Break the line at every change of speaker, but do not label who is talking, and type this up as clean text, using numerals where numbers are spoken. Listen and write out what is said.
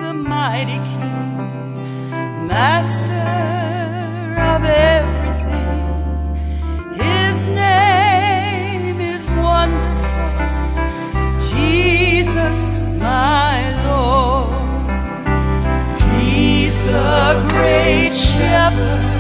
the mighty King, Master of everything. His name is wonderful, Jesus, my Lord. He's the great shepherd,